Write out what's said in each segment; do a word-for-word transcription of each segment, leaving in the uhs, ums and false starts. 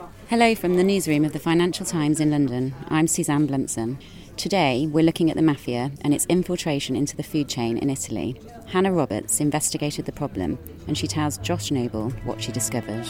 Hello from the newsroom of the Financial Times in London. I'm Suzanne Bluntson. Today we're looking at the mafia and its infiltration into the food chain in Italy. Hannah Roberts investigated the problem and she tells Josh Noble what she discovered.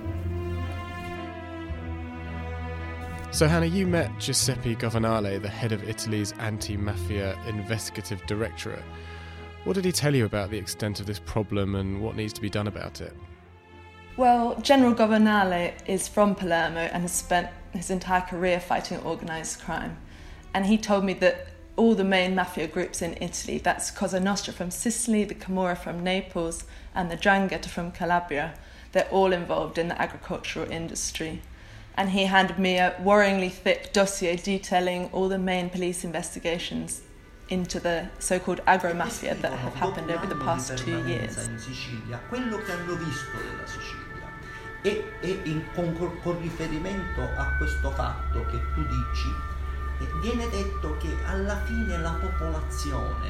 So Hannah, you met Giuseppe Governale, the head of Italy's anti-mafia investigative directorate. What did he tell you about the extent of this problem and what needs to be done about it? Well, General Governale is from Palermo and has spent his entire career fighting organised crime. And he told me that all the main mafia groups in Italy, that's Cosa Nostra from Sicily, the Camorra from Naples, and the 'Ndrangheta from Calabria, they're all involved in the agricultural industry. And he handed me a worryingly thick dossier detailing all the main police investigations into the so-called agro-mafia that have happened over the past two years. E, e in, con, con riferimento a questo fatto che tu dici, eh, viene detto che alla fine la popolazione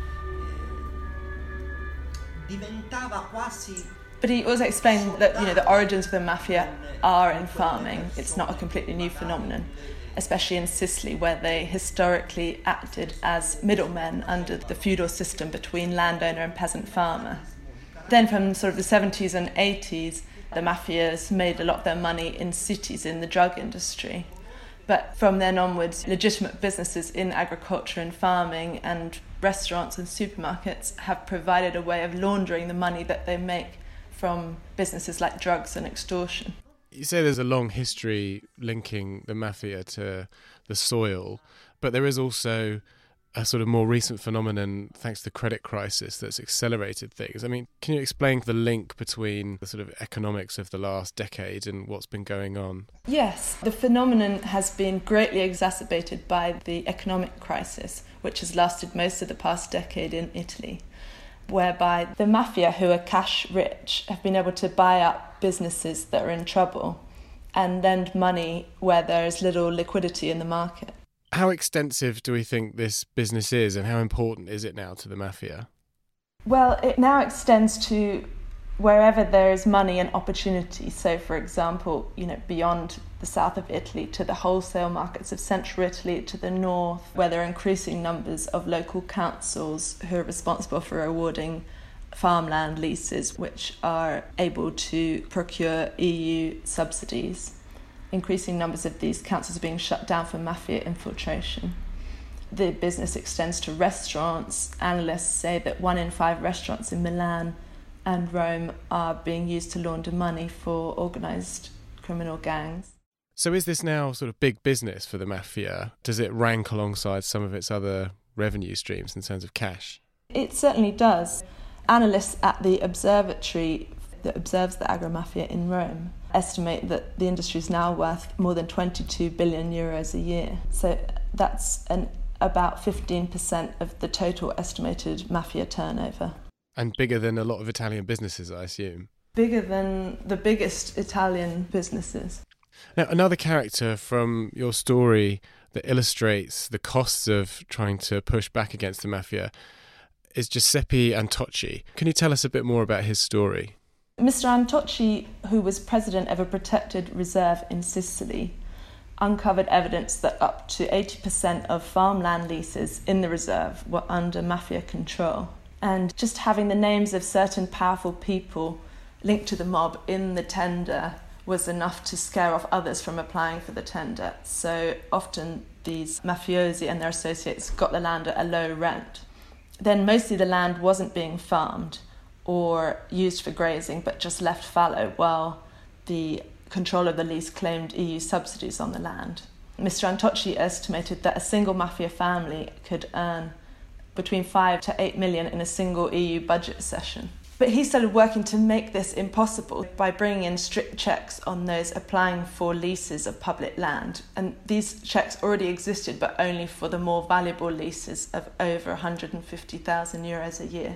eh, diventava quasi. But he also explained that, you know, the origins of the mafia are in farming. It's not a completely new phenomenon, especially in Sicily, where they historically acted as middlemen under the feudal system between landowner and peasant farmer. Then from sort of the seventies and eighties, the mafias made a lot of their money in cities in the drug industry. But from then onwards, legitimate businesses in agriculture and farming and restaurants and supermarkets have provided a way of laundering the money that they make from businesses like drugs and extortion. You say there's a long history linking the mafia to the soil, but there is also a sort of more recent phenomenon, thanks to the credit crisis, that's accelerated things. I mean, can you explain the link between the sort of economics of the last decade and what's been going on? Yes, the phenomenon has been greatly exacerbated by the economic crisis, which has lasted most of the past decade in Italy, whereby the mafia, who are cash rich, have been able to buy up businesses that are in trouble and lend money where there is little liquidity in the market. How extensive do we think this business is and how important is it now to the mafia? Well, it now extends to wherever there is money and opportunity. So, for example, you know, beyond the south of Italy to the wholesale markets of central Italy, to the north, where there are increasing numbers of local councils who are responsible for awarding farmland leases which are able to procure E U subsidies. Increasing numbers of these councils are being shut down for mafia infiltration. The business extends to restaurants. Analysts say that one in five restaurants in Milan and Rome are being used to launder money for organised criminal gangs. So is this now sort of big business for the mafia? Does it rank alongside some of its other revenue streams in terms of cash? It certainly does. Analysts at the observatory that observes the agro-mafia in Rome estimate that the industry is now worth more than twenty-two billion euros a year. So that's an, about fifteen percent of the total estimated mafia turnover. And bigger than a lot of Italian businesses, I assume. Bigger than the biggest Italian businesses. Now, another character from your story that illustrates the costs of trying to push back against the mafia is Giuseppe Antocci. Can you tell us a bit more about his story? Mister Antocci, who was president of a protected reserve in Sicily, uncovered evidence that up to eighty percent of farmland leases in the reserve were under mafia control. And just having the names of certain powerful people linked to the mob in the tender was enough to scare off others from applying for the tender. So often these mafiosi and their associates got the land at a low rent. Then mostly the land wasn't being farmed or used for grazing, but just left fallow while the control of the lease claimed E U subsidies on the land. Mister Antocci estimated that a single mafia family could earn between five to eight million in a single E U budget session. But he started working to make this impossible by bringing in strict checks on those applying for leases of public land. And these checks already existed, but only for the more valuable leases of over one hundred fifty thousand euros a year.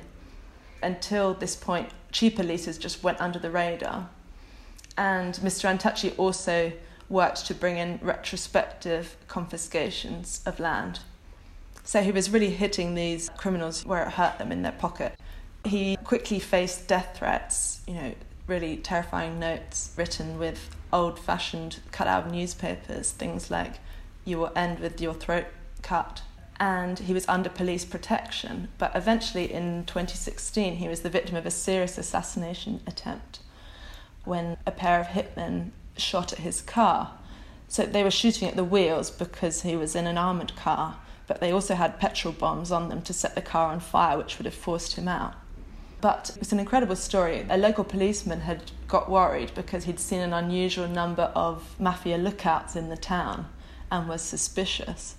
Until this point, cheaper leases just went under the radar. And Mister Antocci also worked to bring in retrospective confiscations of land. So he was really hitting these criminals where it hurt them in their pocket. He quickly faced death threats, you know, really terrifying notes written with old-fashioned cut-out newspapers, things like, "You will end with your throat cut." And he was under police protection. But eventually in twenty sixteen, he was the victim of a serious assassination attempt when a pair of hitmen shot at his car. So they were shooting at the wheels because he was in an armoured car, but they also had petrol bombs on them to set the car on fire, which would have forced him out. But it was an incredible story. A local policeman had got worried because he'd seen an unusual number of mafia lookouts in the town and was suspicious.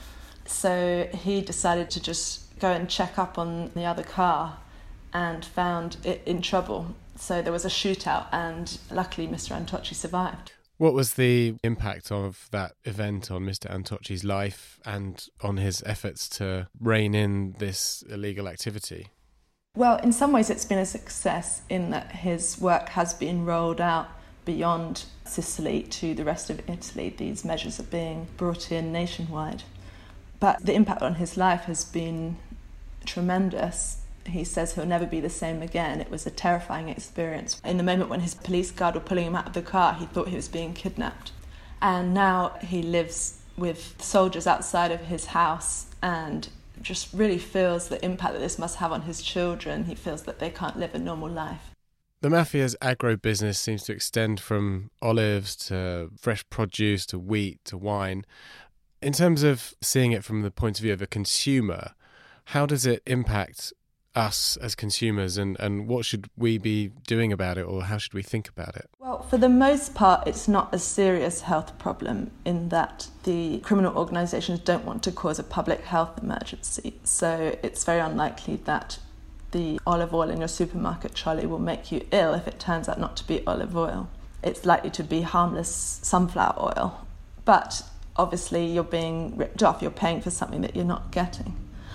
So he decided to just go and check up on the other car and found it in trouble. So there was a shootout, and luckily Mister Antocci survived. What was the impact of that event on Mister Antocci's life and on his efforts to rein in this illegal activity? Well, in some ways it's been a success in that his work has been rolled out beyond Sicily to the rest of Italy. These measures are being brought in nationwide. But the impact on his life has been tremendous. He says he'll never be the same again. It was a terrifying experience. In the moment when his police guard were pulling him out of the car, he thought he was being kidnapped. And now he lives with soldiers outside of his house and just really feels the impact that this must have on his children. He feels that they can't live a normal life. The mafia's agro-business seems to extend from olives to fresh produce to wheat to wine. In terms of seeing it from the point of view of a consumer, how does it impact us as consumers, and, and what should we be doing about it, or how should we think about it? Well, for the most part, it's not a serious health problem in that the criminal organisations don't want to cause a public health emergency. So it's very unlikely that the olive oil in your supermarket trolley will make you ill if it turns out not to be olive oil. It's likely to be harmless sunflower oil. But obviously you're being ripped off, you're paying for something that you're not getting.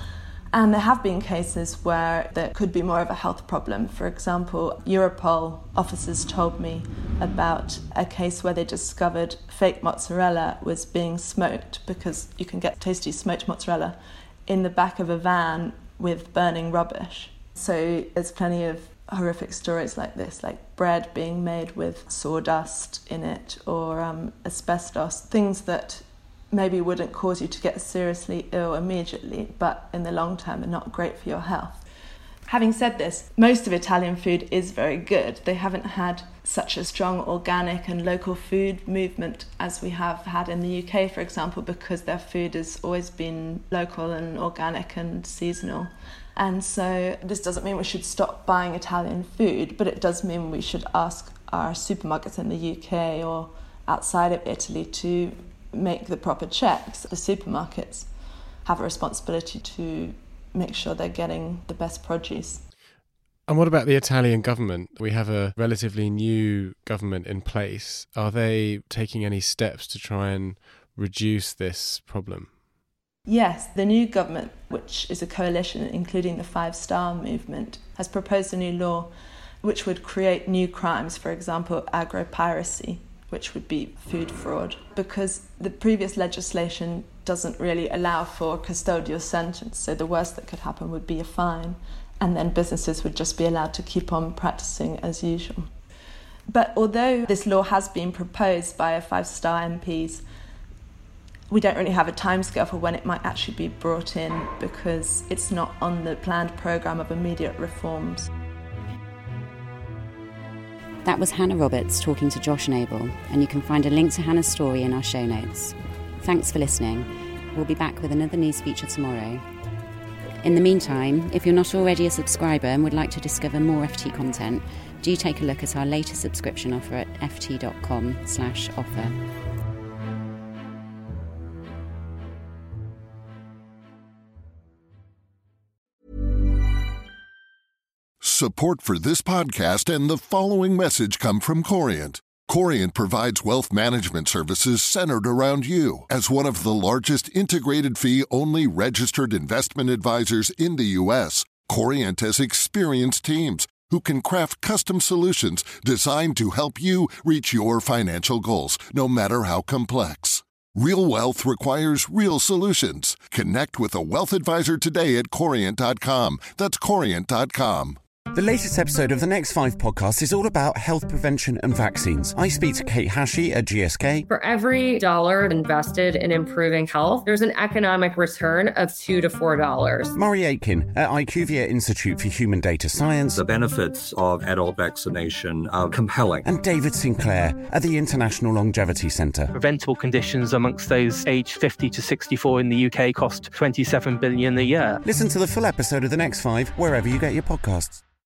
And there have been cases where there could be more of a health problem. For example, Europol officers told me about a case where they discovered fake mozzarella was being smoked, because you can get tasty smoked mozzarella in the back of a van with burning rubbish. So there's plenty of horrific stories like this, like bread being made with sawdust in it, or um, asbestos, things that maybe wouldn't cause you to get seriously ill immediately, but in the long term are not great for your health. Having said this, most of Italian food is very good. They haven't had such a strong organic and local food movement as we have had in the U K, for example, because their food has always been local and organic and seasonal. And so this doesn't mean we should stop buying Italian food, but it does mean we should ask our supermarkets in the U K or outside of Italy to make the proper checks. The supermarkets have a responsibility to make sure they're getting the best produce. And what about the Italian government? We have a relatively new government in place. Are they taking any steps to try and reduce this problem? Yes, the new government, which is a coalition including the Five Star Movement, has proposed a new law which would create new crimes, for example, agro-piracy, which would be food fraud, because the previous legislation doesn't really allow for a custodial sentence, so the worst that could happen would be a fine, and then businesses would just be allowed to keep on practicing as usual. But although this law has been proposed by Five Star M Ps, we don't really have a timescale for when it might actually be brought in, because it's not on the planned programme of immediate reforms. That was Hannah Roberts talking to Josh Noble, and you can find a link to Hannah's story in our show notes. Thanks for listening. We'll be back with another news feature tomorrow. In the meantime, if you're not already a subscriber and would like to discover more F T content, do take a look at our latest subscription offer at ft.com slash offer. Support for this podcast and the following message come from Corient. Corient provides wealth management services centered around you. As one of the largest integrated fee-only registered investment advisors in the U S, Corient has experienced teams who can craft custom solutions designed to help you reach your financial goals, no matter how complex. Real wealth requires real solutions. Connect with a wealth advisor today at Corient dot com. That's Corient dot com. The latest episode of the Next Five podcast is all about health prevention and vaccines. I speak to Kate Hashey at G S K. For every dollar invested in improving health, there's an economic return of two to four dollars. Murray Aitken at IQVIA Institute for Human Data Science. The benefits of adult vaccination are compelling. And David Sinclair at the International Longevity Centre. Preventable conditions amongst those aged fifty to sixty-four in the U K cost twenty-seven billion dollars a year. Listen to the full episode of the Next Five wherever you get your podcasts.